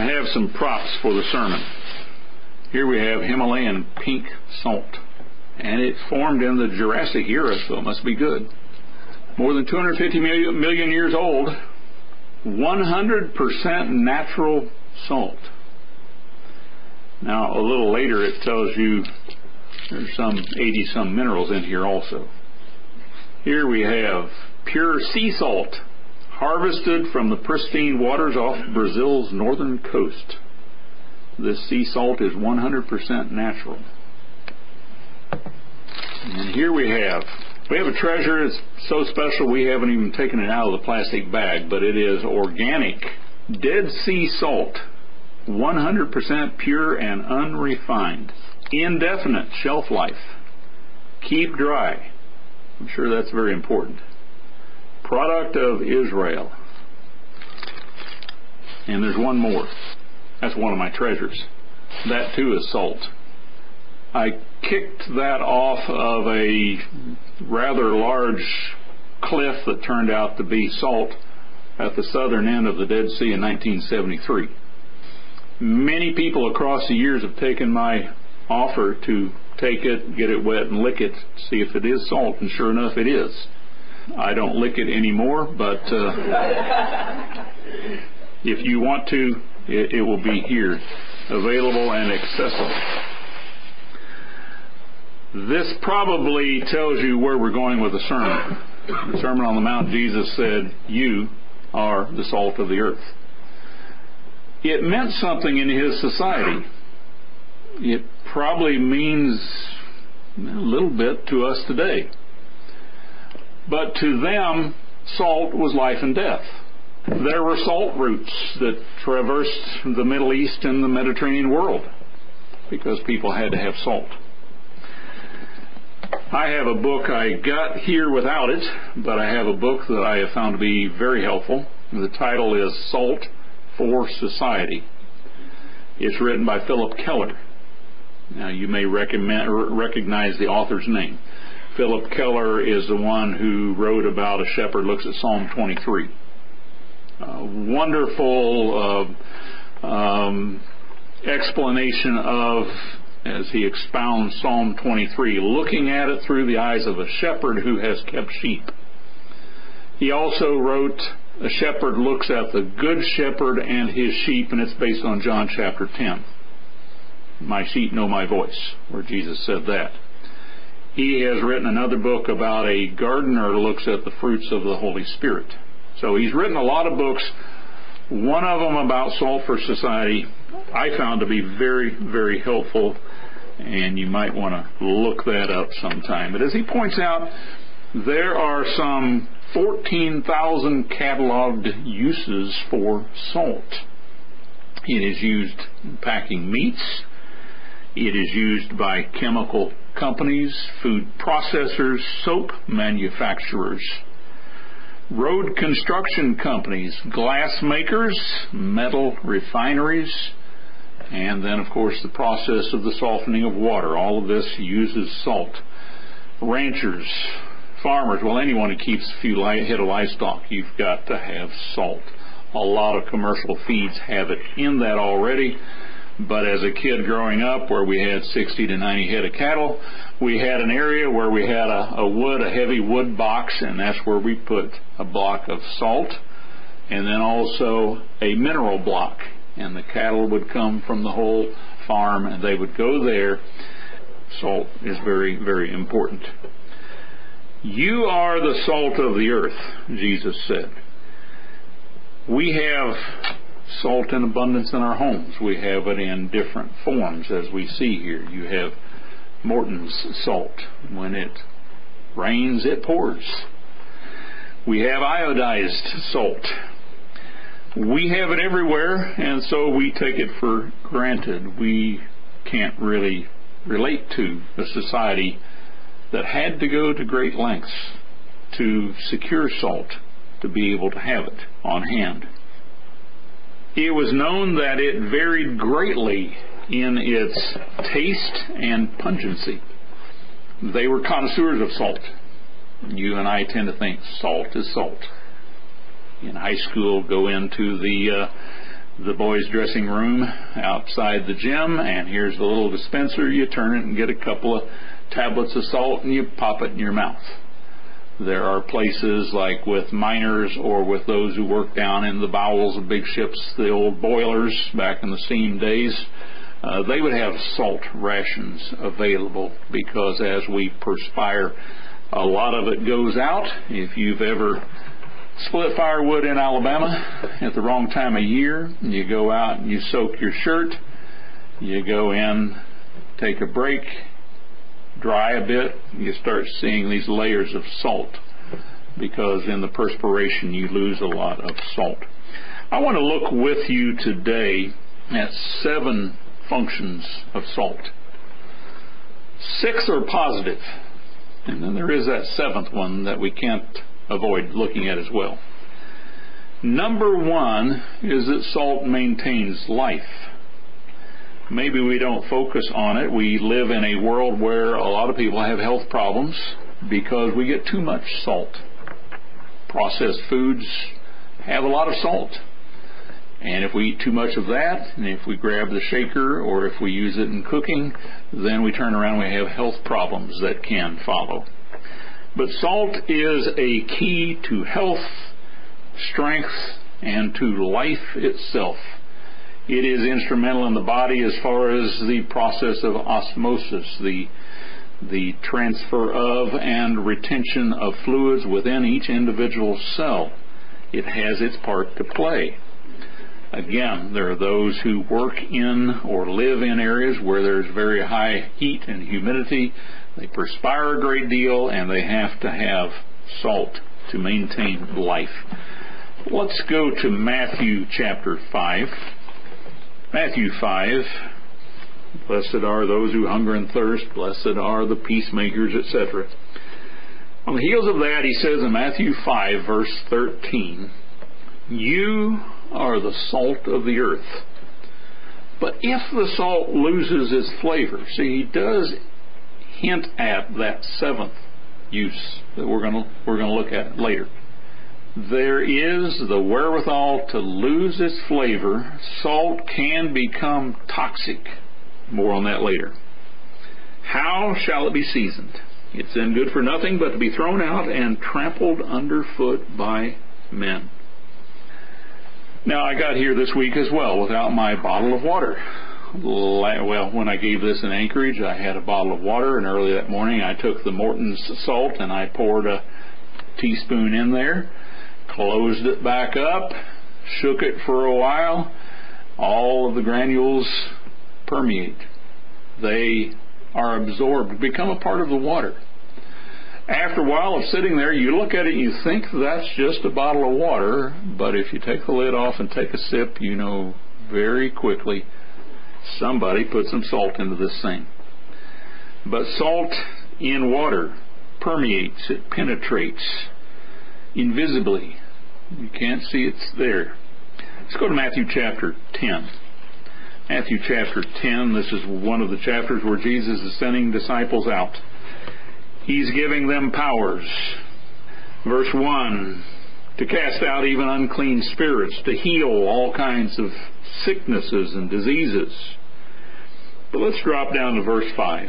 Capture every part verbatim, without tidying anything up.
I have some props for the sermon. Here we have Himalayan pink salt, and it formed in the Jurassic era, so it must be good. More than two hundred fifty million, million years old, one hundred percent natural salt. Now, a little later it tells you there's some eighty-some minerals in here also. Here we have pure sea salt, harvested from the pristine waters off Brazil's northern coast. This sea salt is one hundred percent natural. And here we have, we have a treasure. It's so special we haven't even taken it out of the plastic bag, but it is organic Dead Sea salt, one hundred percent pure and unrefined. Indefinite shelf life. Keep dry. I'm sure that's very important. Product of Israel. And there's one more. That's one of my treasures. That too is salt. I kicked that off of a rather large cliff that turned out to be salt at the southern end of the Dead Sea in nineteen seventy-three. Many people across the years have taken my offer to take it, get it wet, and lick it, see if it is salt, and sure enough it is. I don't lick it anymore, but uh, if you want to, it, it will be here, available and accessible. This probably tells you where we're going with the sermon. The Sermon on the Mount, Jesus said, "You are the salt of the earth." It meant something in his society. It probably means a little bit to us today. But to them, salt was life and death. There were salt routes that traversed the Middle East and the Mediterranean world because people had to have salt. I have a book I got here without it, but I have a book that I have found to be very helpful. The title is Salt for Society. It's written by Philip Keller. Now, you may recommend, recognize the author's name. Philip Keller is the one who wrote about a shepherd looks at Psalm twenty-three. A wonderful uh, um, explanation of, as he expounds Psalm twenty-three, looking at it through the eyes of a shepherd who has kept sheep. He also wrote, A Shepherd Looks at the Good Shepherd and His Sheep, and it's based on John chapter ten. My sheep know my voice, where Jesus said that. He has written another book about a gardener looks at the fruits of the Holy Spirit. So he's written a lot of books. One of them about salt for society I found to be very, very helpful, and you might want to look that up sometime. But as he points out, there are some fourteen thousand cataloged uses for salt. It is used in packing meats. It is used by chemical companies, food processors, soap manufacturers, road construction companies, glass makers, metal refineries, and then, of course, the process of the softening of water. All of this uses salt. Ranchers, farmers, well, anyone who keeps a few head of livestock, you've got to have salt. A lot of commercial feeds have it in that already. But as a kid growing up, where we had sixty to ninety head of cattle, we had an area where we had a, a wood, a heavy wood box, and that's where we put a block of salt, and then also a mineral block. And the cattle would come from the whole farm, and they would go there. Salt is very, very important. You are the salt of the earth, Jesus said. We have salt in abundance in our homes. We have it in different forms, as we see here. You have Morton's salt. When it rains, it pours. We have iodized salt. We have it everywhere, and so we take it for granted. We can't really relate to a society that had to go to great lengths to secure salt, to be able to have it on hand. It was known that it varied greatly in its taste and pungency. They were connoisseurs of salt. You and I tend to think salt is salt. In high school, go into the uh, the boys' dressing room outside the gym, and here's the little dispenser. You turn it and get a couple of tablets of salt, and you pop it in your mouth. There are places like with miners or with those who work down in the bowels of big ships, the old boilers back in the steam days, uh, they would have salt rations available because as we perspire, a lot of it goes out. If you've ever split firewood in Alabama at the wrong time of year, you go out and you soak your shirt, you go in, take a break, dry a bit, you start seeing these layers of salt because in the perspiration you lose a lot of salt. I want to look with you today at seven functions of salt. Six are positive, and then there is that seventh one that we can't avoid looking at as well. Number one is that salt maintains life. Maybe we don't focus on it. We live in a world where a lot of people have health problems because we get too much salt. Processed foods have a lot of salt. And if we eat too much of that, and if we grab the shaker or if we use it in cooking, then we turn around and we have health problems that can follow. But salt is a key to health, strength, and to life itself. It is instrumental in the body as far as the process of osmosis, the, the transfer of and retention of fluids within each individual cell. It has its part to play. Again, there are those who work in or live in areas where there's very high heat and humidity. They perspire a great deal, and they have to have salt to maintain life. Let's go to Matthew chapter five. Matthew five, blessed are those who hunger and thirst, blessed are the peacemakers, et cetera. On the heels of that, he says in Matthew five, verse thirteen, you are the salt of the earth. But if the salt loses its flavor, see, he does hint at that seventh use that we're going to we're going to look at later. There is the wherewithal to lose its flavor. Salt can become toxic. More on that later. How shall it be seasoned? It's then good for nothing but to be thrown out and trampled underfoot by men. Now, I got here this week as well without my bottle of water. Well, when I gave this in Anchorage, I had a bottle of water, and early that morning I took the Morton's salt and I poured a teaspoon in there, closed it back up, shook it for a while. All of the granules permeate. They are absorbed, become a part of the water. After a while of sitting there, you look at it and you think that's just a bottle of water, but if you take the lid off and take a sip, you know very quickly somebody put some salt into this thing. But salt in water permeates, it penetrates invisibly. You can't see it's there. Let's go to Matthew chapter ten. Matthew chapter ten, this is one of the chapters where Jesus is sending disciples out. He's giving them powers. Verse one, to cast out even unclean spirits, to heal all kinds of sicknesses and diseases. But let's drop down to verse five.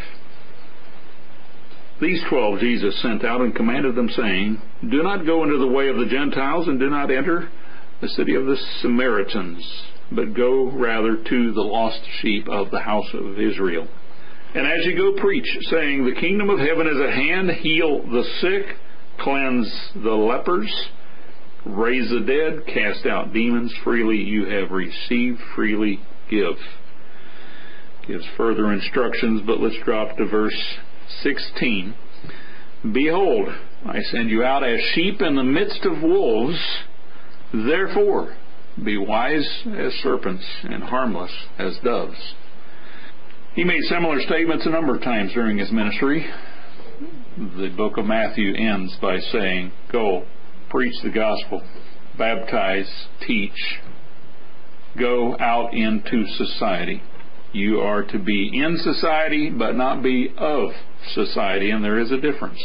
These twelve Jesus sent out and commanded them, saying, do not go into the way of the Gentiles, and do not enter the city of the Samaritans, but go rather to the lost sheep of the house of Israel. And as you go, preach, saying, the kingdom of heaven is at hand. Heal the sick, cleanse the lepers, raise the dead, cast out demons. Freely you have received, freely give. Gives further instructions, but let's drop to verse sixteen. Behold, I send you out as sheep in the midst of wolves. Therefore, be wise as serpents and harmless as doves. He made similar statements a number of times during his ministry. The book of Matthew ends by saying, go, preach the gospel, baptize, teach, go out into society. You are to be in society, but not be of society, and there is a difference.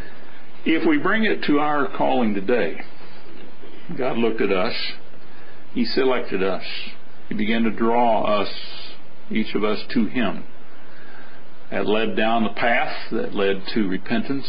If we bring it to our calling today, God looked at us He selected us. He began to draw us, each of us, to Him. That led down the path that led to repentance,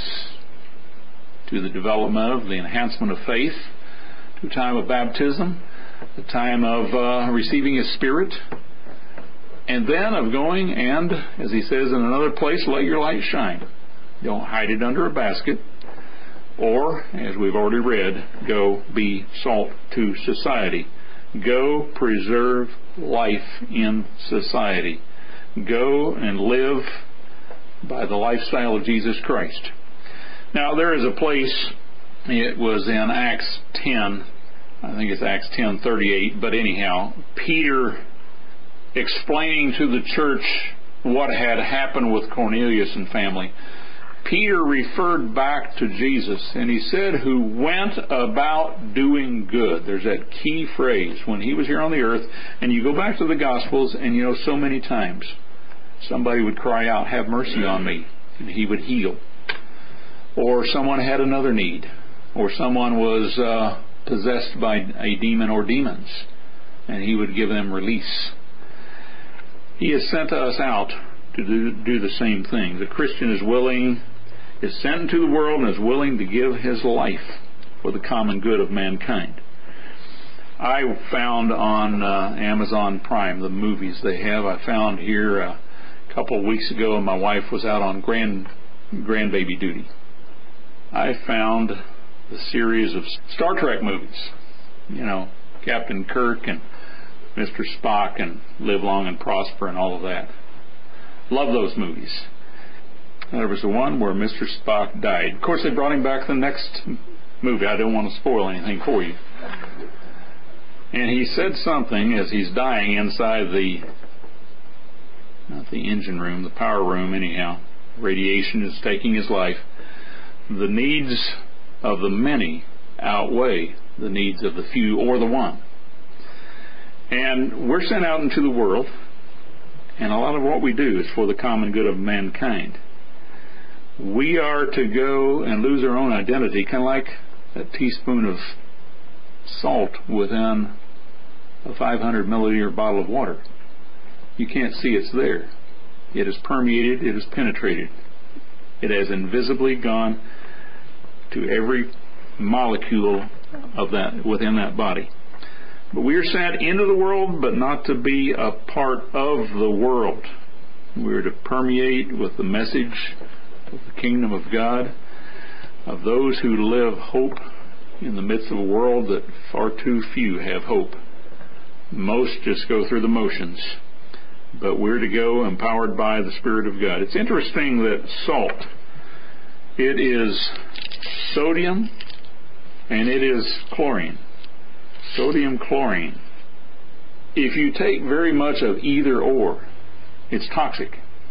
to the development of the enhancement of faith, to a time of baptism, the time of uh, receiving His Spirit, and then of going and, as He says in another place, let your light shine. Don't hide it under a basket. Or, as we've already read, go be salt to society. Go preserve life in society. Go and live by the lifestyle of Jesus Christ. Now, there is a place, it was in Acts ten, I think it's Acts ten thirty-eight, but anyhow, Peter explaining to the church what had happened with Cornelius and family. Peter referred back to Jesus, and he said, who went about doing good. There's that key phrase, when He was here on the earth, and you go back to the Gospels, and you know, so many times, somebody would cry out, have mercy on me, and He would heal. Or someone had another need, or someone was uh, possessed by a demon or demons, and He would give them release. He has sent us out to do, do the same thing. The Christian is willing, is sent into the world and is willing to give his life for the common good of mankind. I found on uh, Amazon Prime, the movies they have, I found here a couple of weeks ago, and my wife was out on grand grandbaby duty. I found the series of Star Trek movies, you know, Captain Kirk and Mister Spock and Live Long and Prosper and all of that. Love those movies. There was the one where Mister Spock died. Of course, they brought him back the next movie. I don't want to spoil anything for you. And he said something as he's dying inside the, not the engine room, the power room anyhow. Radiation is taking his life. The needs of the many outweigh the needs of the few or the one. And we're sent out into the world, and a lot of what we do is for the common good of mankind. We are to go and lose our own identity, kind of like a teaspoon of salt within a five hundred milliliter bottle of water. You can't see it's there. It has permeated, it has penetrated. It has invisibly gone to every molecule of that within that body. But we are sent into the world, but not to be a part of the world. We are to permeate with the message of the kingdom of God, of those who live hope in the midst of a world that far too few have hope. Most just go through the motions. But we're to go empowered by the Spirit of God. It's interesting that salt, it is sodium and it is chlorine. Sodium chlorine. If you take very much of either or, it's toxic.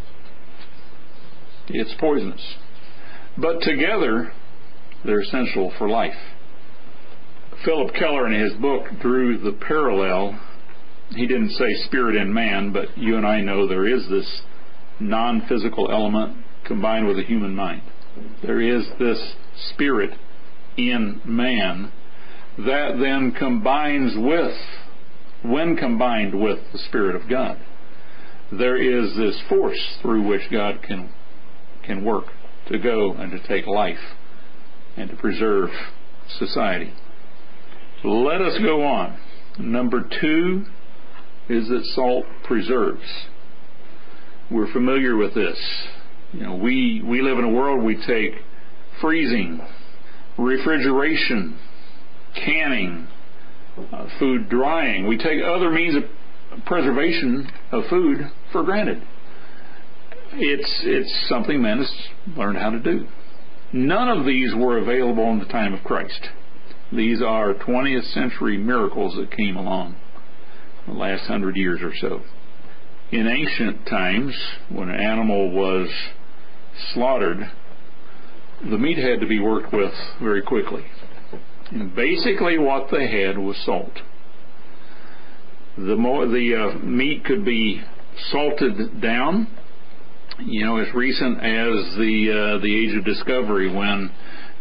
It's poisonous. But together, they're essential for life. Philip Keller in his book drew the parallel. He didn't say spirit in man, but you and I know there is this non-physical element combined with a human mind. There is this spirit in man that then combines with, when combined with the Spirit of God, there is this force through which God can can work to go and to take life and to preserve society. Let us go on. Number two is that salt preserves. We're familiar with this. You know, we, we live in a world, we take freezing, refrigeration, canning, uh, food drying. We take other means of preservation of food for granted. It's it's something man has learned how to do. None of these were available in the time of Christ. These are twentieth century miracles that came along the last hundred years or so. In ancient times, when an animal was slaughtered, the meat had to be worked with very quickly. And basically what they had was salt. The more the uh, meat could be salted down, you know, as recent as the uh, the age of discovery, when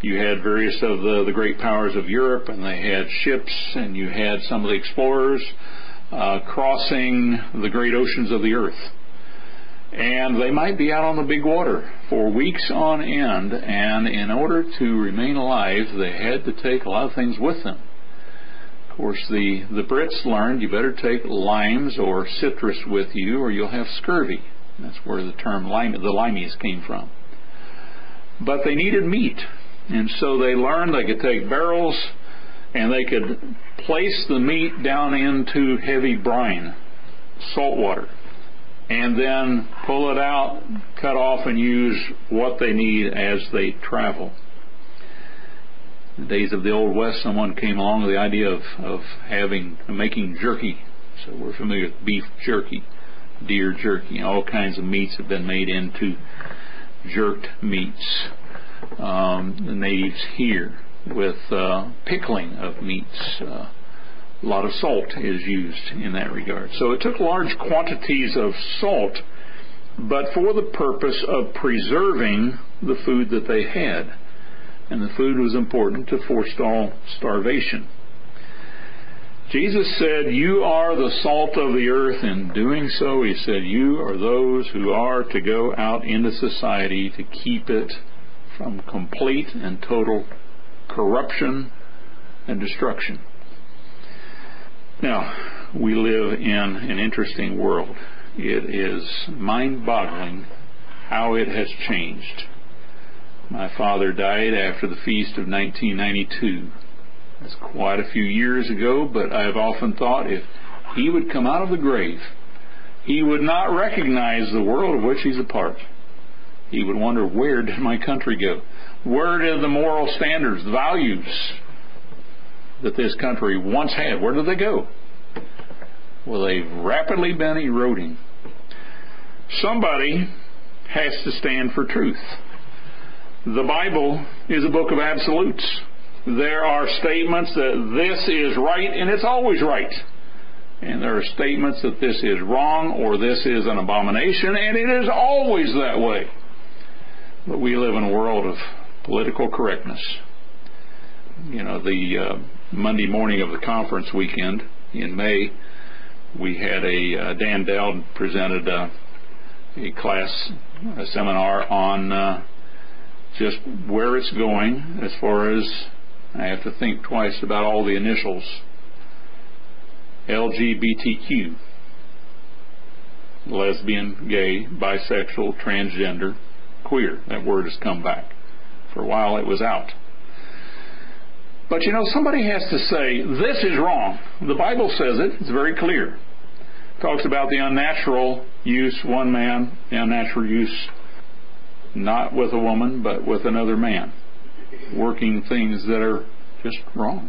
You had various of the, the great powers of Europe, and they had ships, and you had some of the explorers uh, crossing the great oceans of the earth. And they might be out on the big water for weeks on end, and in order to remain alive, they had to take a lot of things with them. Of course, the, the Brits learned you better take limes or citrus with you, or you'll have scurvy. That's where the term lime, the limeys came from. But they needed meat. And so they learned they could take barrels and they could place the meat down into heavy brine, salt water, and then pull it out, cut off, and use what they need as they travel. In the days of the Old West, someone came along with the idea of, of having making jerky. So we're familiar with beef jerky, deer jerky. All kinds of meats have been made into jerked meats. Um, the natives here with uh, pickling of meats. Uh, a lot of salt is used in that regard. So it took large quantities of salt, but for the purpose of preserving the food that they had. And the food was important to forestall starvation. Jesus said, "You are the salt of the earth." In doing so, he said, you are those who are to go out into society to keep it from complete and total corruption and destruction. Now, we live in an interesting world. It is mind-boggling how it has changed. My father died after the feast of nineteen ninety-two. That's quite a few years ago, but I have often thought if he would come out of the grave, he would not recognize the world of which he's a part. He would wonder, where did my country go? Where did the moral standards, the values that this country once had, where did they go? Well, they've rapidly been eroding. Somebody has to stand for truth. The Bible is a book of absolutes. There are statements that this is right, and it's always right. And there are statements that this is wrong or this is an abomination, and it is always that way. But we live in a world of political correctness. You know, the uh, Monday morning of the conference weekend in May, we had a, uh, Dan Dowd presented uh, a class, a seminar on uh, just where it's going as far as, I have to think twice about all the initials, L G B T Q, lesbian, gay, bisexual, transgender, queer. That word has come back. For a while it was out. But you know, somebody has to say, this is wrong. The Bible says it. It's very clear. It talks about the unnatural use, one man, the unnatural use, not with a woman, but with another man, working things that are just wrong.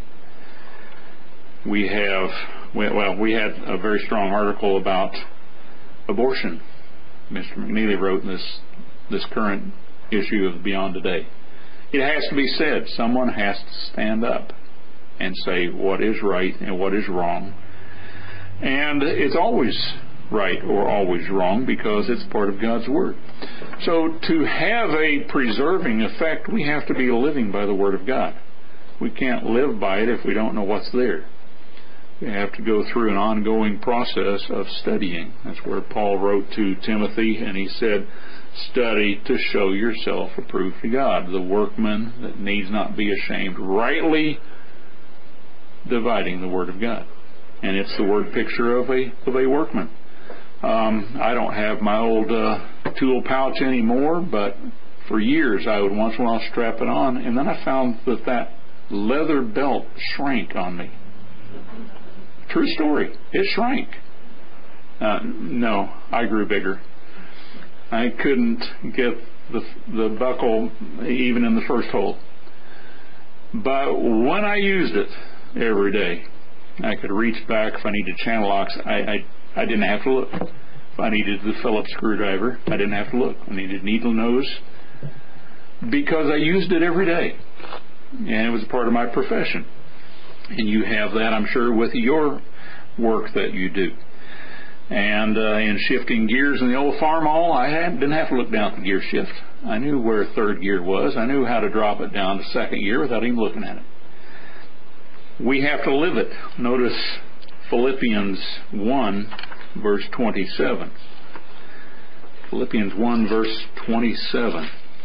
We have, well, we had a very strong article about abortion. Mister McNeely wrote in this, this current issue of Beyond Today. It has to be said. Someone has to stand up and say what is right and what is wrong. And it's always right or always wrong because it's part of God's Word. So to have a preserving effect, we have to be living by the Word of God. We can't live by it if we don't know what's there. We have to go through an ongoing process of studying. That's where Paul wrote to Timothy, and he said, study to show yourself approved to God, the workman that needs not be ashamed, rightly dividing the Word of God. And it's the word picture of a of a workman. Um, I don't have my old uh, tool pouch anymore, but for years I would once in a while strap it on, and then I found that that leather belt shrank on me. True story. It shrank. Uh, no, I grew bigger. I couldn't get the the buckle even in the first hole. But when I used it every day, I could reach back if I needed channel locks. I, I I didn't have to look. If I needed the Phillips screwdriver, I didn't have to look. I needed needle nose because I used it every day, and it was a part of my profession. And you have that, I'm sure, with your work that you do. And uh, in shifting gears in the old farm hall, I had, didn't have to look down at the gear shift. I knew where third gear was. I knew how to drop it down to second gear without even looking at it. We have to live it. Notice Philippians one, verse twenty-seven. Philippians one, verse twenty-seven.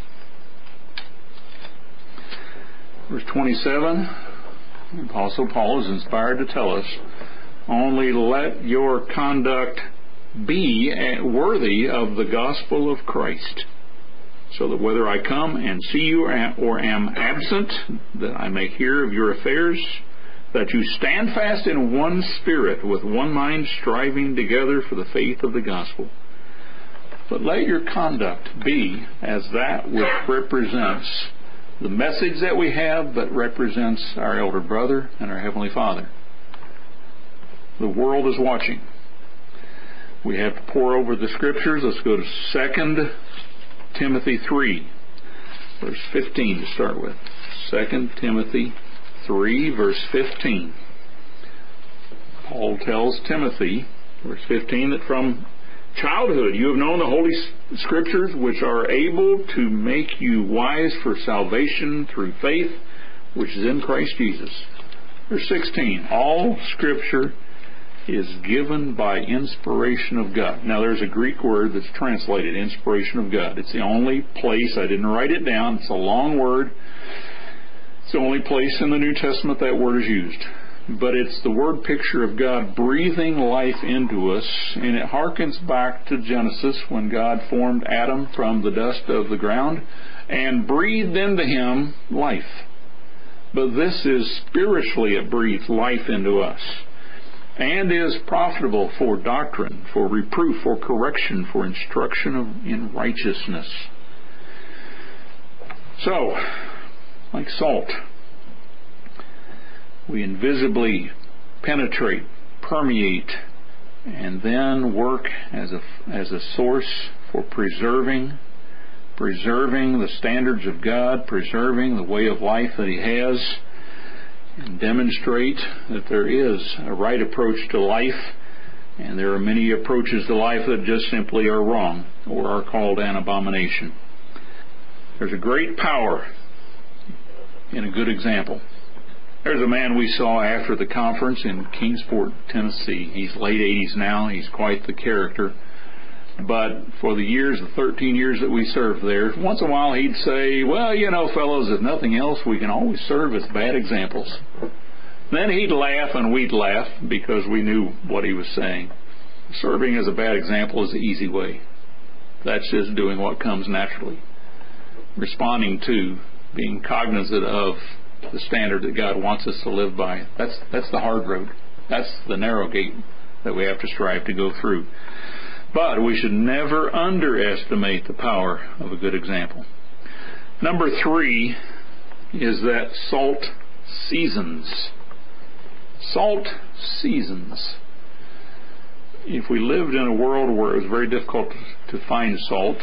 Verse twenty-seven, the Apostle Paul is inspired to tell us, only let your conduct be worthy of the gospel of Christ, so that whether I come and see you or am absent, that I may hear of your affairs, that you stand fast in one spirit, with one mind, striving together for the faith of the gospel. But let your conduct be as that which represents the message that we have, but represents our elder brother and our Heavenly Father. The world is watching. We have to pore over the Scriptures. Let's go to Second Timothy three, verse fifteen to start with. Second Timothy three, verse fifteen. Paul tells Timothy, verse fifteen, that from childhood you have known the Holy Scriptures, which are able to make you wise for salvation through faith, which is in Christ Jesus. Verse sixteen, all Scripture is given by inspiration of God. Now there's a Greek word that's translated inspiration of God. It's the only place, I didn't write it down, it's a long word. It's the only place in the New Testament that word is used. But it's the word picture of God breathing life into us, and it harkens back to Genesis when God formed Adam from the dust of the ground and breathed into him life. But this is spiritually, it breathes life into us, and is profitable for doctrine, for reproof, for correction, for instruction of, in righteousness. So, like salt, we invisibly penetrate, permeate, and then work as a, as a source for preserving, preserving the standards of God, preserving the way of life that He has, and demonstrate that there is a right approach to life, and there are many approaches to life that just simply are wrong or are called an abomination. There's a great power in a good example. There's a man we saw after the conference in Kingsport, Tennessee. He's late eighties now. He's quite the character. But for the years, the thirteen years that we served there, once in a while he'd say, well, you know, fellows, if nothing else, we can always serve as bad examples. Then he'd laugh and we'd laugh because we knew what he was saying. Serving as a bad example is the easy way. That's just doing what comes naturally. Responding to, being cognizant of the standard that God wants us to live by. That's that's the hard road. That's the narrow gate that we have to strive to go through. But we should never underestimate the power of a good example. Number three is that salt seasons. Salt seasons. If we lived in a world where it was very difficult to find salt,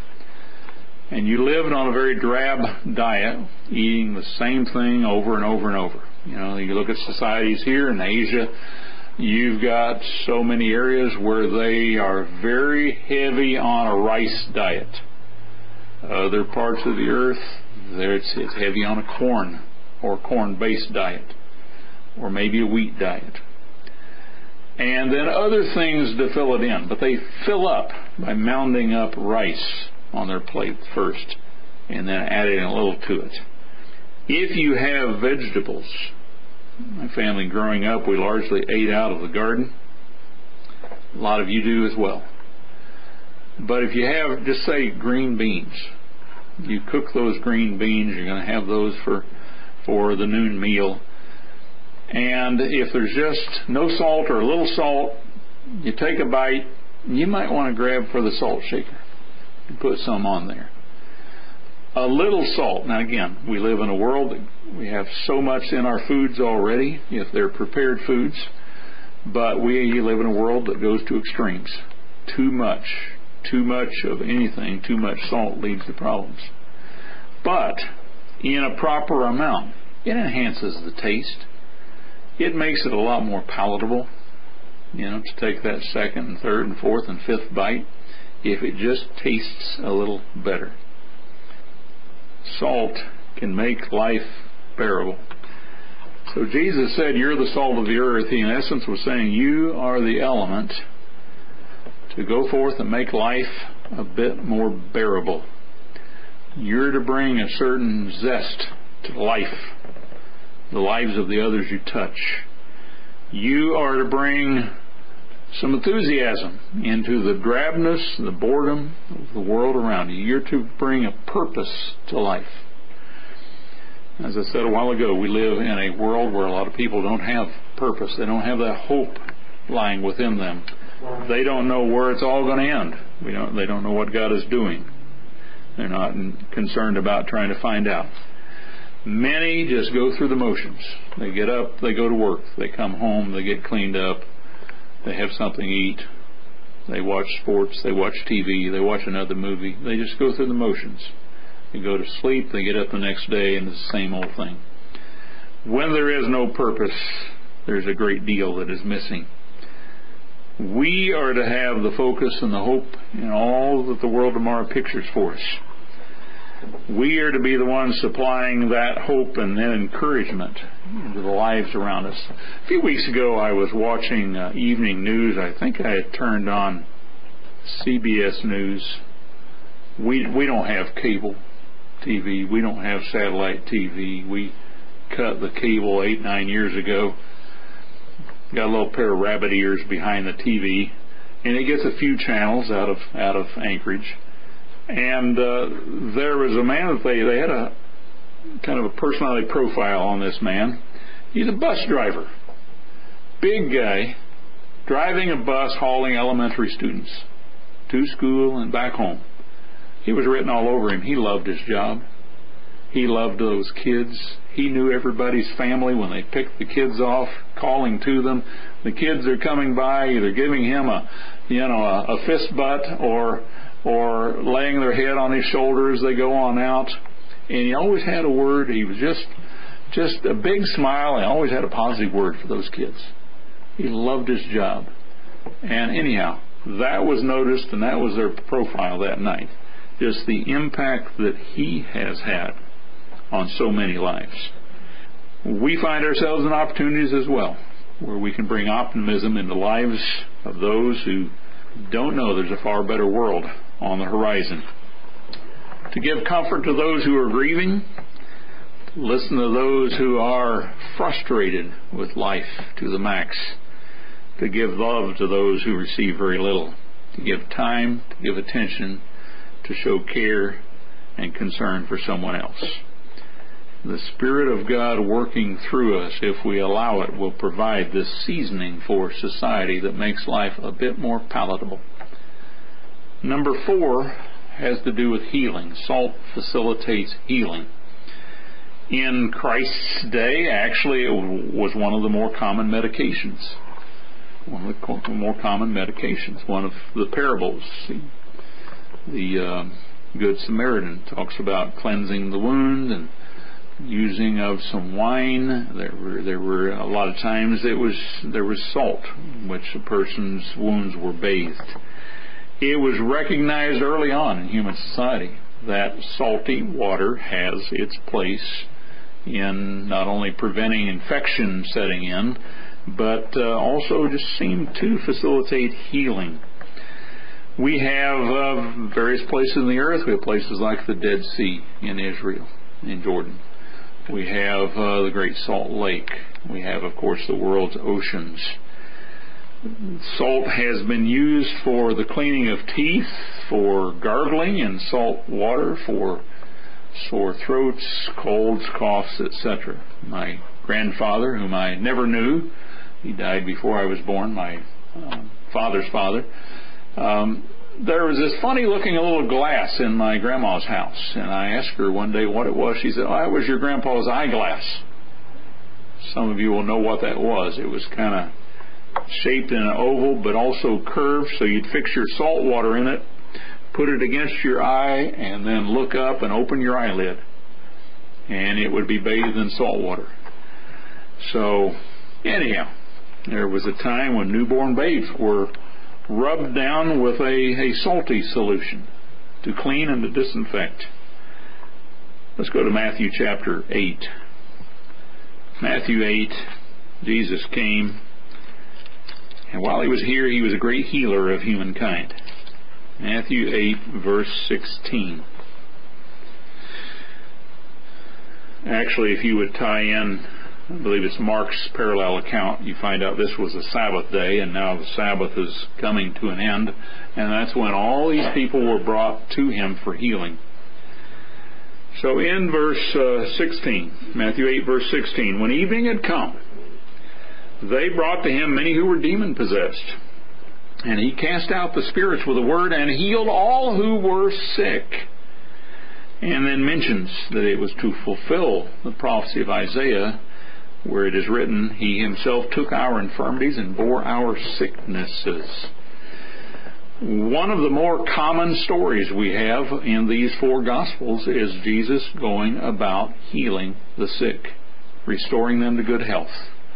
and you lived on a very drab diet, eating the same thing over and over and over. You know, you look at societies here in Asia, you've got so many areas where they are very heavy on a rice diet. Other parts of the earth, it's, it's heavy on a corn or corn-based diet, or maybe a wheat diet. And then other things to fill it in, but they fill up by mounding up rice on their plate first, and then adding a little to it. If you have vegetables, my family growing up, we largely ate out of the garden. A lot of you do as well. But if you have, just say, green beans, you cook those green beans, you're going to have those for, for the noon meal. And if there's just no salt or a little salt, you take a bite, you might want to grab for the salt shaker and put some on there. A little salt. Now again, we live in a world that we have so much in our foods already, if they're prepared foods, but we live in a world that goes to extremes. Too much, too much of anything, too much salt leads to problems. But in a proper amount, it enhances the taste. It makes it a lot more palatable, you know, to take that second and third and fourth and fifth bite, if it just tastes a little better. Salt can make life bearable. So Jesus said, you're the salt of the earth. He in essence was saying, you are the element to go forth and make life a bit more bearable. You're to bring a certain zest to life, the lives of the others you touch. You are to bring some enthusiasm into the drabness, the boredom of the world around you. You're to bring a purpose to life. As I said a while ago, we live in a world where a lot of people don't have purpose. They don't have that hope lying within them. They don't know where it's all going to end. We don't, they don't know what God is doing. They're not concerned about trying to find out. Many just go through the motions. They get up, they go to work, they come home, they get cleaned up, they have something to eat, they watch sports, they watch T V, they watch another movie. They just go through the motions. They go to sleep, they get up the next day, and it's the same old thing. When there is no purpose, there's a great deal that is missing. We are to have the focus and the hope in all that the world tomorrow pictures for us. We are to be the ones supplying that hope and then encouragement into the lives around us. A few weeks ago, I was watching uh, evening news. I think I had turned on C B S News. We we don't have cable T V. We don't have satellite T V. We cut the cable eight, nine years ago. Got a little pair of rabbit ears behind the T V, and it gets a few channels out of out of Anchorage. And uh, there was a man that they, they had a kind of a personality profile on this man. He's a bus driver. Big guy, driving a bus hauling elementary students to school and back home. He was written all over him. He loved his job. He loved those kids. He knew everybody's family when they picked the kids off, calling to them. The kids are coming by, either giving him a, you know, a, a fist butt or or laying their head on his shoulder as they go on out. And he always had a word. He was just just a big smile, and always had a positive word for those kids. He loved his job. And anyhow, that was noticed, and that was their profile that night. Just the impact that he has had on so many lives. We find ourselves in opportunities as well, where we can bring optimism into the lives of those who don't know there's a far better world on the horizon. To give comfort to those who are grieving, to listen to those who are frustrated with life to the max, to give love to those who receive very little, to give time, to give attention, to show care and concern for someone else. The Spirit of God working through us, if we allow it, will provide this seasoning for society that makes life a bit more palatable. Number four has to do with healing. Salt facilitates healing. In Christ's day, actually, it was one of the more common medications. One of the more common medications. One of the parables. The, the uh, Good Samaritan talks about cleansing the wound and using of some wine. There were there were a lot of times it was there was salt, which a person's wounds were bathed. It was recognized early on in human society that salty water has its place in not only preventing infection setting in, but uh, also just seemed to facilitate healing. We have uh, various places in the earth. We have places like the Dead Sea in Israel, in Jordan. We have uh, the Great Salt Lake. We have, of course, the world's oceans. Salt has been used for the cleaning of teeth, for gargling in salt water, for sore throats, colds, coughs, et cetera. My grandfather, whom I never knew, he died before I was born, my uh, father's father, um, there was this funny-looking little glass in my grandma's house, and I asked her one day what it was. She said, oh, it was your grandpa's eyeglass. Some of you will know what that was. It was kind of shaped in an oval, but also curved, so you'd fix your salt water in it, put it against your eye, and then look up and open your eyelid, and it would be bathed in salt water. So, anyhow, there was a time when newborn babes were rubbed down with a, a salty solution to clean and to disinfect. Let's go to Matthew chapter eight. Matthew eight, Jesus came, and while he was here, he was a great healer of humankind. Matthew eight, verse sixteen. Actually, if you would tie in, I believe it's Mark's parallel account, you find out this was a Sabbath day, and now the Sabbath is coming to an end, and that's when all these people were brought to him for healing. So in verse uh, sixteen, Matthew eight, verse sixteen, when evening had come, they brought to him many who were demon-possessed, and he cast out the spirits with a word and healed all who were sick. And then mentions that it was to fulfill the prophecy of Isaiah, where it is written, He Himself took our infirmities and bore our sicknesses. One of the more common stories we have in these four Gospels is Jesus going about healing the sick, restoring them to good health.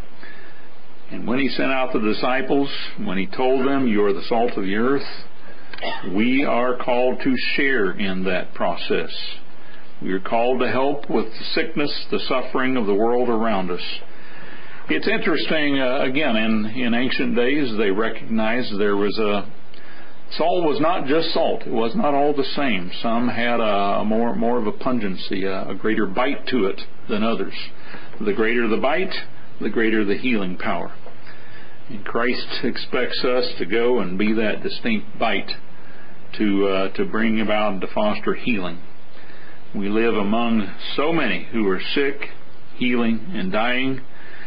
And when He sent out the disciples, when He told them, You are the salt of the earth, we are called to share in that process. We are called to help with the sickness, the suffering of the world around us. It's interesting, uh, again, in, in ancient days, they recognized there was a... Salt was not just salt. It was not all the same. Some had a more, more of a pungency, a, a greater bite to it than others. The greater the bite, the greater the healing power. And Christ expects us to go and be that distinct bite to uh, to bring about and to foster healing. We live among so many who are sick, healing, and dying.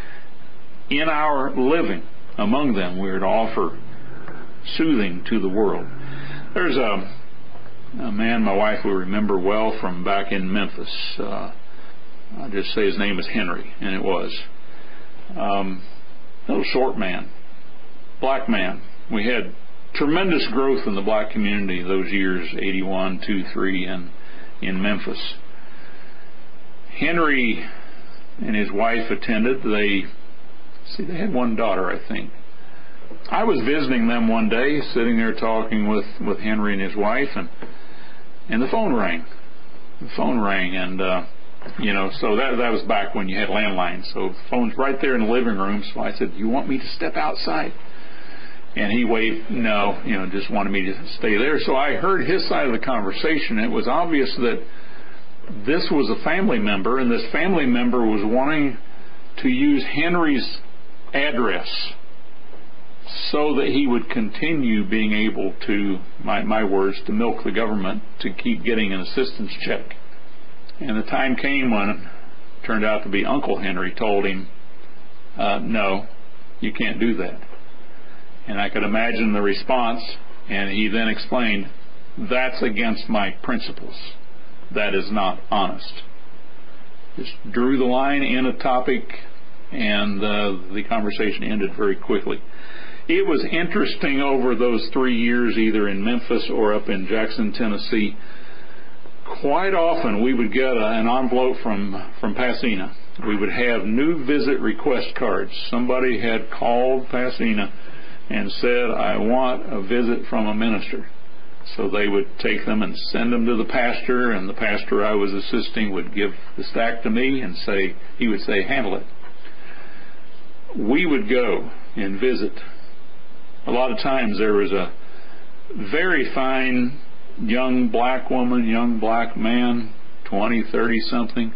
In our living among them, we are to offer soothing to the world. There's a, a man my wife will remember well from back in Memphis. Uh, I'll just say his name is Henry, and it was. Um, little short man, black man. We had tremendous growth in the black community those years, eighty-one, two, three, and in Memphis. Henry and his wife attended. They, see, they had one daughter, I think. I was visiting them one day, sitting there talking with, with Henry and his wife, and and the phone rang. The phone rang, and uh, you know, so that that was back when you had landlines. So the phone's right there in the living room. So I said, "You want me to step outside?" And he waved, no, you know, just wanted me to stay there. So I heard his side of the conversation. It was obvious that this was a family member, and this family member was wanting to use Henry's address so that he would continue being able to, my, my words, to milk the government to keep getting an assistance check. And the time came when it turned out to be Uncle Henry told him, uh, no, you can't do that. And I could imagine the response, and he then explained, that's against my principles. That is not honest. Just drew the line in a topic, and uh, the conversation ended very quickly. It was interesting over those three years, either in Memphis or up in Jackson, Tennessee. Quite often we would get a, an envelope from, from Pasadena. We would have new visit request cards. Somebody had called Pasadena and said, I want a visit from a minister. So they would take them and send them to the pastor, and the pastor I was assisting would give the stack to me and say, he would say, handle it. We would go and visit. A lot of times there was a very fine young black woman, young black man, twenty, thirty something,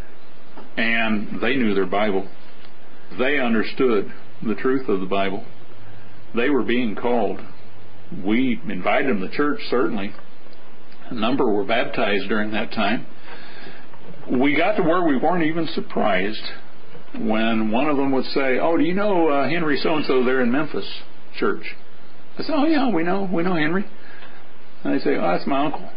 and they knew their Bible. They understood the truth of the Bible. They were being called. We invited them to church, certainly. A number were baptized during that time. We got to where we weren't even surprised when one of them would say, oh, do you know uh, Henry so-and-so there in Memphis church? I said, oh, yeah, we know, we know Henry. And they say, oh, that's my uncle.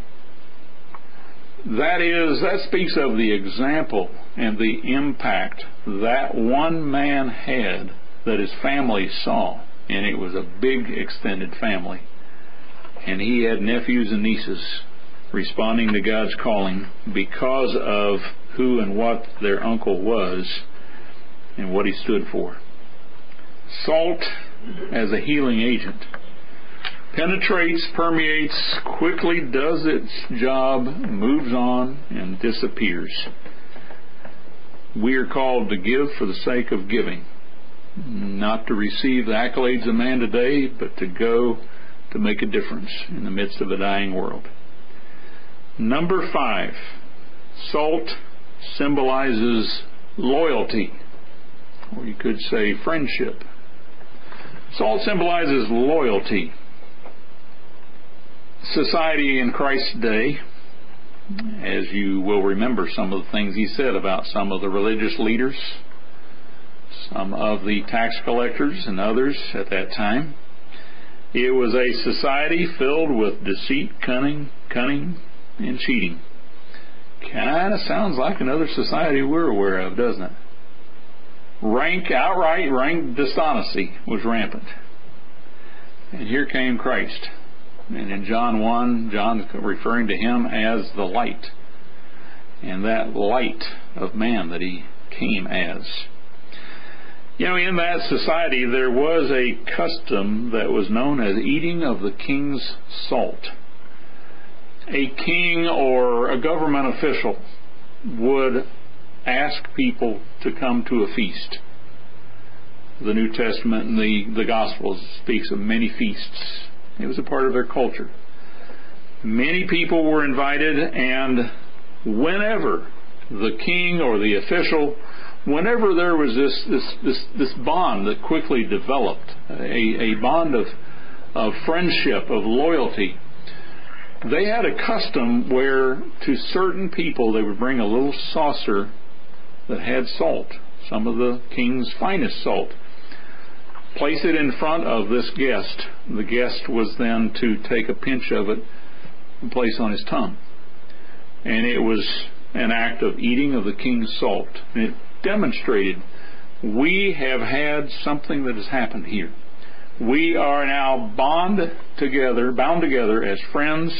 That is, that speaks of the example and the impact that one man had that his family saw. And it was a big extended family. And he had nephews and nieces responding to God's calling because of who and what their uncle was and what he stood for. Salt as a healing agent. penetrates, permeates, quickly does its job, moves on, and disappears. We are called to give for the sake of giving, not to receive the accolades of man today, but to go to make a difference in the midst of a dying world. Number five, salt symbolizes loyalty, or you could say friendship. Salt symbolizes loyalty. Society in Christ's day, as you will remember some of the things he said about some of the religious leaders, some of the tax collectors and others at that time, it was a society filled with deceit, cunning, cunning, and cheating. Kind of sounds like another society we're aware of, doesn't it? Rank, outright rank dishonesty was rampant. And here came Christ. And in John one, John's referring to him as the light. And that light of man that he came as. You know, in that society there was a custom that was known as eating of the king's salt. A king or a government official would ask people to come to a feast. The New Testament and the, the Gospels speaks of many feasts. It was a part of their culture. Many people were invited, and whenever the king or the official, whenever there was this this this, this bond that quickly developed, a, a bond of, of friendship, of loyalty, they had a custom where to certain people they would bring a little saucer that had salt, some of the king's finest salt. Place it in front of this guest. The guest was then to take a pinch of it and place on his tongue. And it was an act of eating of the king's salt. And it demonstrated we have had something that has happened here. We are now bond together, bound together as friends,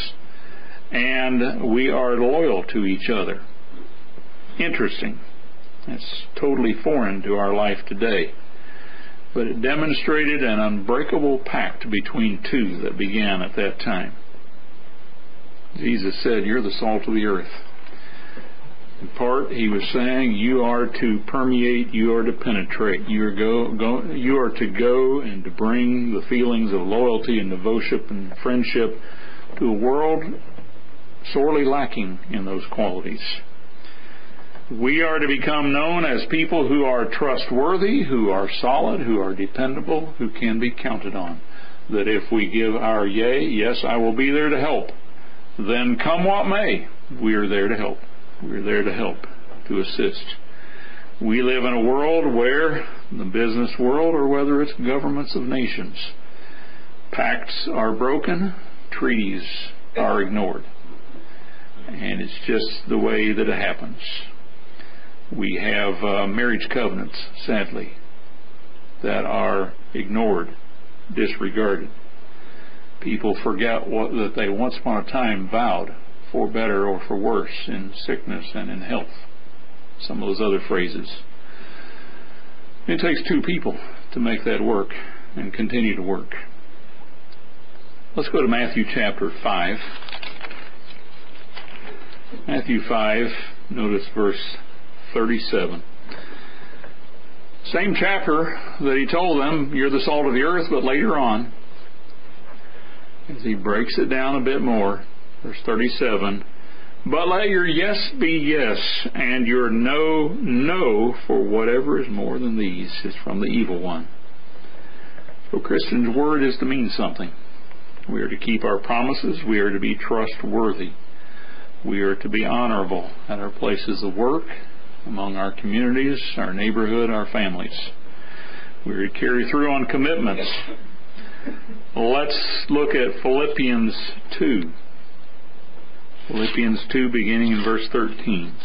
and we are loyal to each other. Interesting. It's totally foreign to our life today. But it demonstrated an unbreakable pact between two that began at that time. Jesus said, "You're the salt of the earth." In part, he was saying, you are to permeate, you are to penetrate, you are, go, go, you are to go and to bring the feelings of loyalty and devotion and friendship to a world sorely lacking in those qualities. We are to become known as people who are trustworthy, who are solid, who are dependable, who can be counted on. That if we give our yea, yes, I will be there to help, then come what may, we are there to help. We are there to help, to assist. We live in a world where, the business world or whether it's governments of nations, pacts are broken, treaties are ignored. And it's just the way that it happens. We have uh, marriage covenants, sadly, that are ignored, disregarded. People forget what that they once upon a time vowed, for better or for worse, in sickness and in health. Some of those other phrases. It takes two people to make that work and continue to work. Let's go to Matthew chapter five. Matthew five, notice verse thirty-seven. Same chapter that he told them, you're the salt of the earth, but later on, as he breaks it down a bit more, verse thirty-seven, but let your yes be yes, and your no, no, for whatever is more than these is from the evil one. So Christian's word is to mean something. We are to keep our promises. We are to be trustworthy. We are to be honorable at our places of work, among our communities, our neighborhood, our families. We are to carry through on commitments. Let's look at Philippians two. Philippians two, beginning in verse thirteen.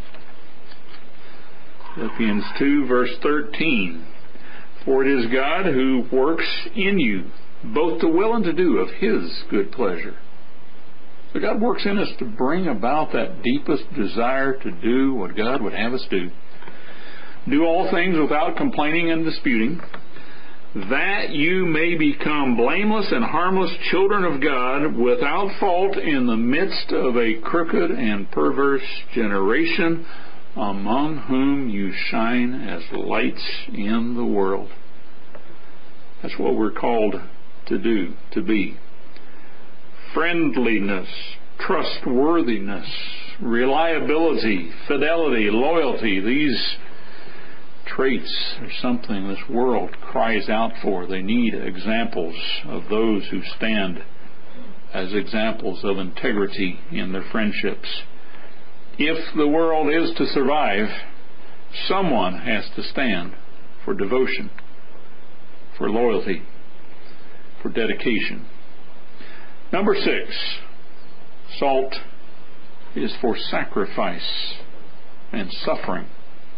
Philippians two, verse thirteen. For it is God who works in you, both to will and to do of His good pleasure. So God works in us to bring about that deepest desire to do what God would have us do. Do all things without complaining and disputing, that you may become blameless and harmless children of God, without fault in the midst of a crooked and perverse generation, among whom you shine as lights in the world. That's what we're called to do, to be. Friendliness, trustworthiness, reliability, fidelity, loyalty, these traits are something this world cries out for. They need examples of those who stand as examples of integrity in their friendships. If the world is to survive, someone has to stand for devotion, for loyalty, for dedication. Number six, salt is for sacrifice and suffering.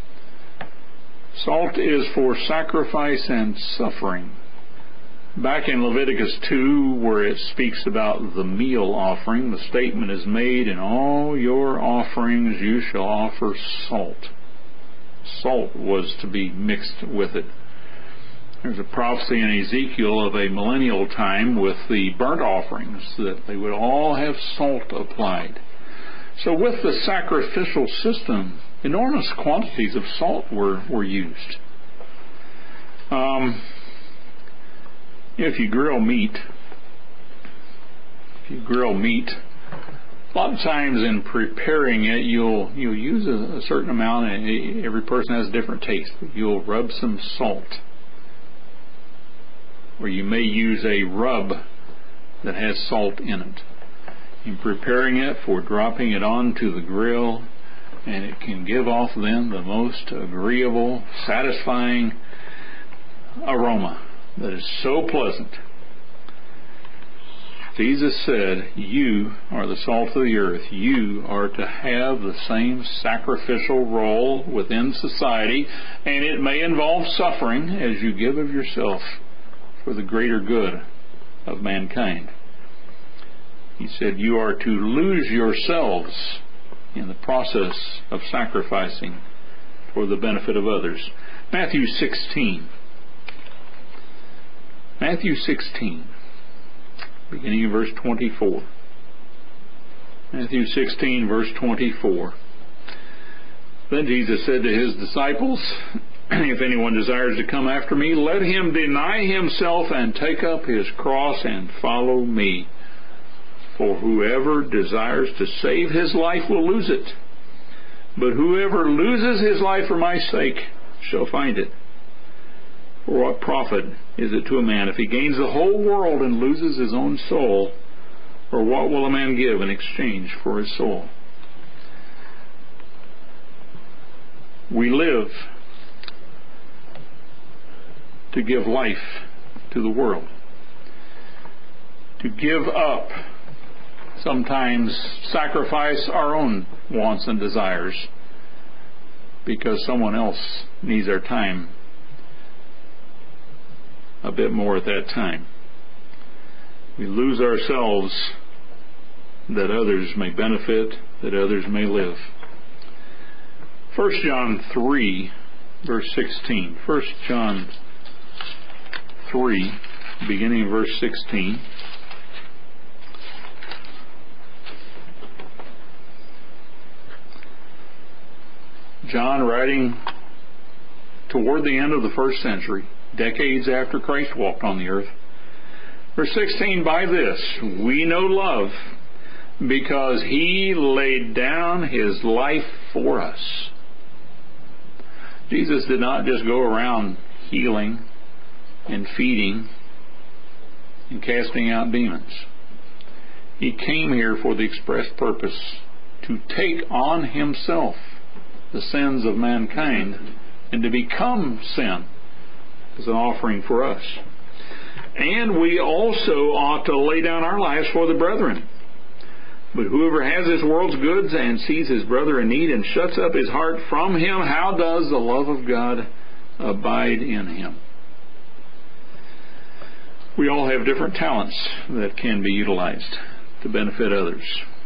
Salt is for sacrifice and suffering. Back in Leviticus two, where it speaks about the meal offering, the statement is made, "In all your offerings you shall offer salt." Salt was to be mixed with it. There's a prophecy in Ezekiel of a millennial time with the burnt offerings, that they would all have salt applied. So with the sacrificial system, enormous quantities of salt were, were used. Um, if you grill meat, if you grill meat, a lot of times in preparing it, you'll you'll use a, a certain amount, and every person has a different taste. But you'll rub some salt, or you may use a rub that has salt in it. In preparing it for dropping it onto the grill, and it can give off then the most agreeable, satisfying aroma that is so pleasant. Jesus said, "You are the salt of the earth. You are to have the same sacrificial role within society, and it may involve suffering as you give of yourself for the greater good of mankind." He said, "You are to lose yourselves in the process of sacrificing for the benefit of others." Matthew sixteen. Matthew sixteen, beginning in verse twenty-four. Matthew sixteen, verse twenty-four. Then Jesus said to his disciples, "If anyone desires to come after me, let him deny himself and take up his cross and follow me. For whoever desires to save his life will lose it. But whoever loses his life for my sake shall find it. For what profit is it to a man if he gains the whole world and loses his own soul? Or what will a man give in exchange for his soul?" We live to give life to the world, to give up, sometimes sacrifice our own wants and desires because someone else needs our time a bit more at that time. We lose ourselves that others may benefit, that others may live. First John three, verse sixteen. First John three, beginning in verse sixteen. John, writing toward the end of the first century, decades after Christ walked on the earth. Verse sixteen, "By this we know love, because he laid down his life for us." Jesus did not just go around healing and feeding and casting out demons. He came here for the express purpose to take on himself the sins of mankind and to become sin as an offering for us. And we also ought to lay down our lives for the brethren. But whoever has this world's goods and sees his brother in need and shuts up his heart from him, how does the love of God abide in him? We all have different talents that can be utilized to benefit others.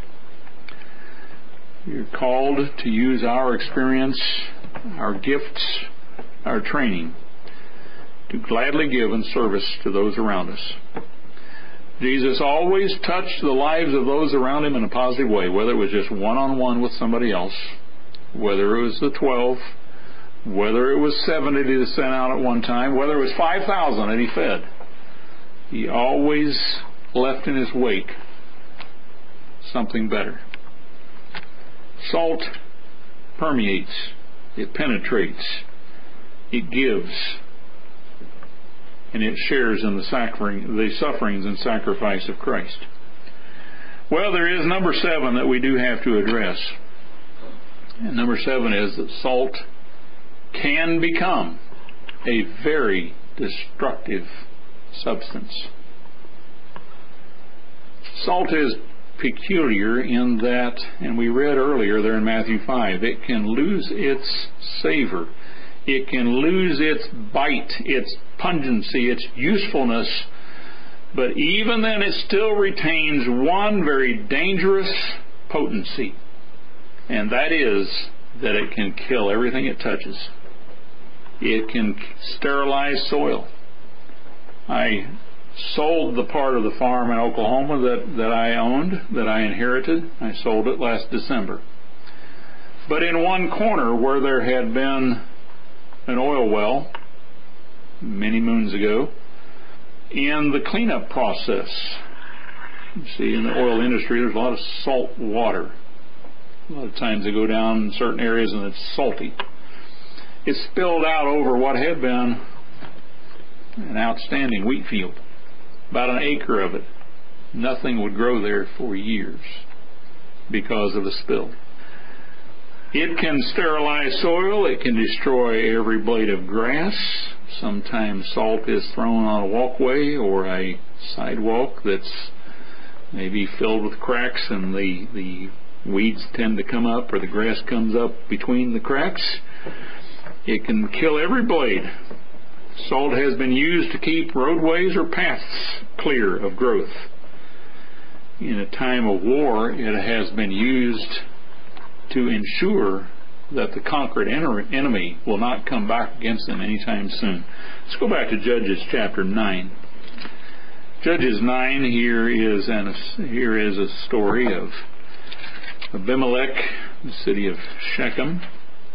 You're called to use our experience, our gifts, our training to gladly give in service to those around us. Jesus always touched the lives of those around him in a positive way, whether it was just one-on-one with somebody else, whether it was the twelve, whether it was seventy that he sent out at one time, whether it was five thousand that he fed. He always left in his wake something better. Salt permeates, it penetrates, it gives, and it shares in the suffering, the sufferings and sacrifice of Christ. Well, there is number seven that we do have to address. And number seven is that salt can become a very destructive substance. Salt is peculiar in that, and we read earlier there in Matthew five, it can lose its savor. It can lose its bite, its pungency, its usefulness, but even then it still retains one very dangerous potency, and that is that it can kill everything it touches. It can sterilize soil. I sold the part of the farm in Oklahoma that, that I owned, that I inherited. I sold it last December. But in one corner where there had been an oil well many moons ago, in the cleanup process, you see, in the oil industry, there's a lot of salt water. A lot of times they go down in certain areas and it's salty. It spilled out over what had been an outstanding wheat field, about an acre of it. Nothing would grow there for years because of the spill. It can sterilize soil. It can destroy every blade of grass. Sometimes salt is thrown on a walkway or a sidewalk that's maybe filled with cracks, and the, the weeds tend to come up, or the grass comes up between the cracks. It can kill every blade. Salt has been used to keep roadways or paths clear of growth. In a time of war, it has been used to ensure that the conquered enemy will not come back against them anytime soon. Let's go back to Judges chapter nine. Judges nine, here is an, here is a story of Abimelech, the city of Shechem.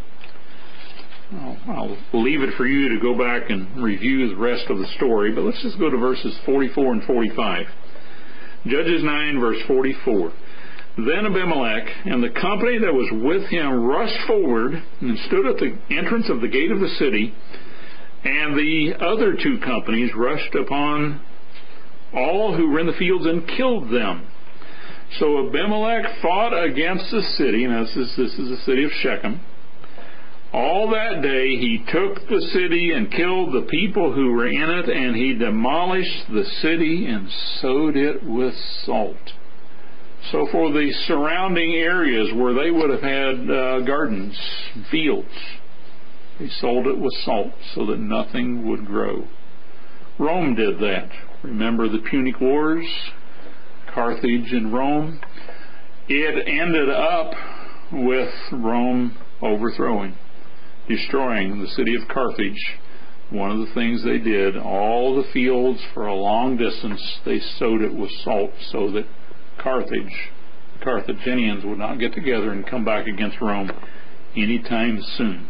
I'll, I'll leave it for you to go back and review the rest of the story, but let's just go to verses forty-four and forty-five. Judges nine, verse forty-four. Then Abimelech and the company that was with him rushed forward and stood at the entrance of the gate of the city, and the other two companies rushed upon all who were in the fields and killed them. So Abimelech fought against the city, and this is, this is the city of Shechem. All that day he took the city and killed the people who were in it, and he demolished the city and sowed it with salt. So for the surrounding areas where they would have had uh, gardens, fields, they sold it with salt so that nothing would grow. Rome did that. Remember the Punic Wars? Carthage and Rome. It ended up with Rome overthrowing, destroying the city of Carthage. One of the things they did, all the fields for a long distance, they sowed it with salt so that Carthage, the Carthaginians, would not get together and come back against Rome anytime soon.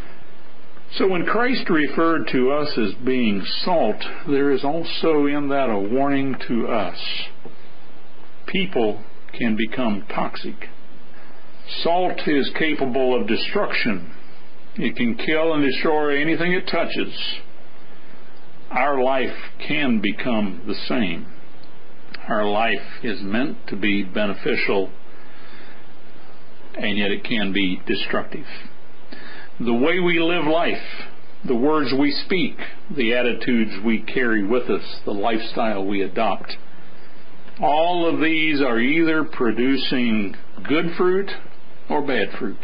So when Christ referred to us as being salt, there is also in that a warning to us. People can become toxic. Salt is capable of destruction. It can kill and destroy anything it touches. Our life can become the same. Our life is meant to be beneficial, and yet it can be destructive. The way we live life, the words we speak, the attitudes we carry with us, the lifestyle we adopt, all of these are either producing good fruit or bad fruit.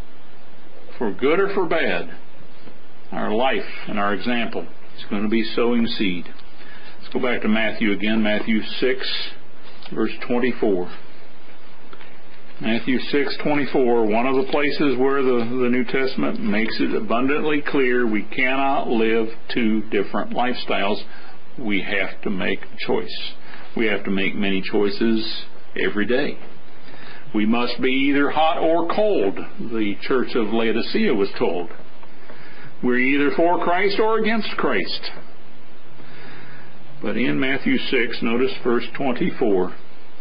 For good or for bad, our life and our example is going to be sowing seed. Let's go back to Matthew again, Matthew six, verse twenty-four. Matthew six twenty-four, one of the places where the, the New Testament makes it abundantly clear we cannot live two different lifestyles. We have to make a choice. We have to make many choices every day. We must be either hot or cold, the church of Laodicea was told. We're either for Christ or against Christ. But in Matthew six, notice verse twenty-four,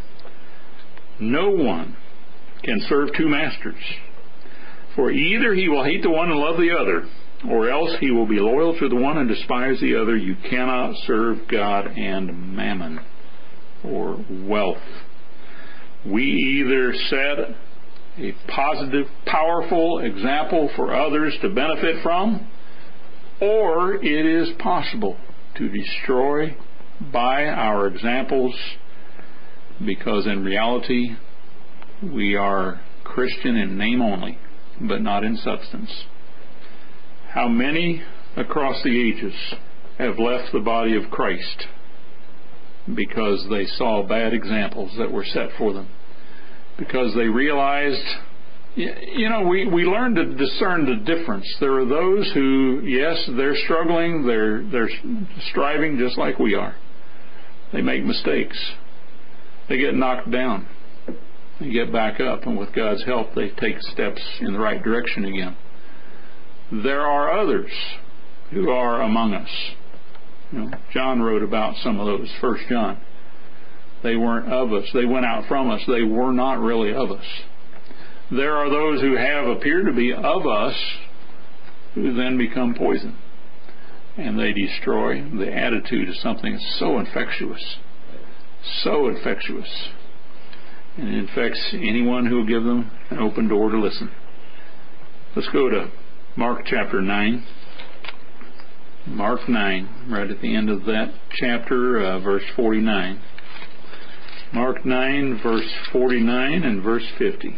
no one can serve two masters, for either he will hate the one and love the other, or else he will be loyal to the one and despise the other. You cannot serve God and mammon, or wealth. We either set a positive, powerful example for others to benefit from, or it is possible to destroy by our examples, because in reality we are Christian in name only, but not in substance. How many across the ages have left the body of Christ because they saw bad examples that were set for them? Because they realized, you know, we, we learn to discern the difference. There are those who, yes, they're struggling, they're, they're striving just like we are. They make mistakes. They get knocked down. They get back up, and with God's help, they take steps in the right direction again. There are others who are among us. You know, John wrote about some of those, First John. They weren't of us. They went out from us. They were not really of us. There are those who have appeared to be of us who then become poison. And they destroy the attitude of something so infectious. So infectious. And it infects anyone who will give them an open door to listen. Let's go to Mark chapter nine. Mark nine, right at the end of that chapter, uh, verse forty-nine. Mark nine, verse forty-nine and verse fifty.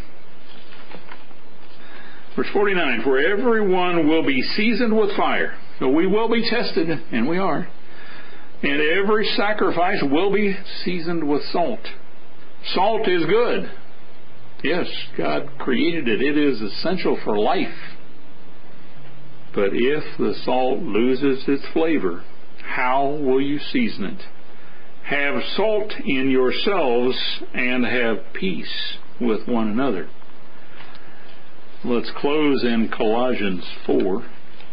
Verse forty-nine, for everyone will be seasoned with fire. So we will be tested, and we are. And every sacrifice will be seasoned with salt. Salt is good. Yes, God created it. It is essential for life. But if the salt loses its flavor, how will you season it? Have salt in yourselves and have peace with one another. Let's close in Colossians four,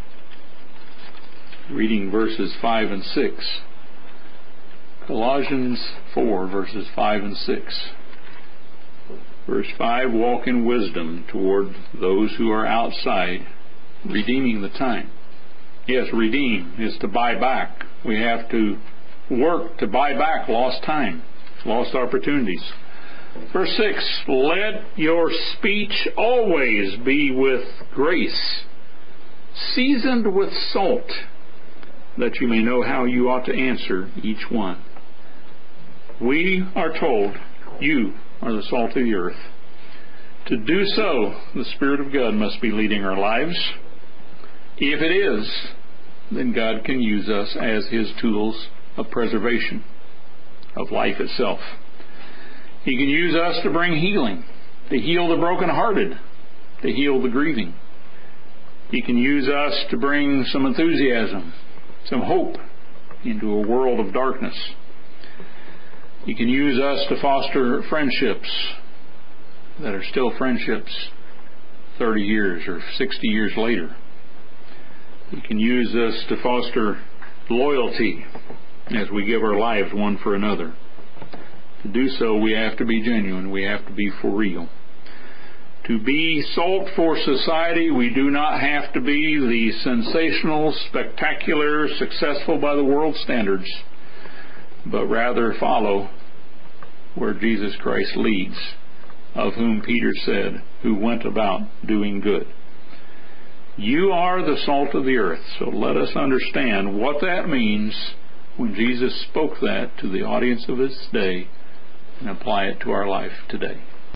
reading verses five and six. Colossians four, verses five and six. Verse five, walk in wisdom toward those who are outside, redeeming the time. Yes, redeem is to buy back. We have to work to buy back lost time, lost opportunities. Verse six, let your speech always be with grace, seasoned with salt, that you may know how you ought to answer each one. We are told, you are the salt of the earth. To do so, the Spirit of God must be leading our lives. If it is, then God can use us as His tools of preservation, of life itself. He can use us to bring healing, to heal the brokenhearted, to heal the grieving. He can use us to bring some enthusiasm, some hope into a world of darkness. He can use us to foster friendships that are still friendships thirty years or sixty years later. He can use us to foster loyalty as we give our lives one for another. To do so, we have to be genuine. We have to be for real. To be salt for society, we do not have to be the sensational, spectacular, successful by the world's standards, but rather follow where Jesus Christ leads, of whom Peter said, who went about doing good. You are the salt of the earth, so let us understand what that means when Jesus spoke that to the audience of his day and apply it to our life today.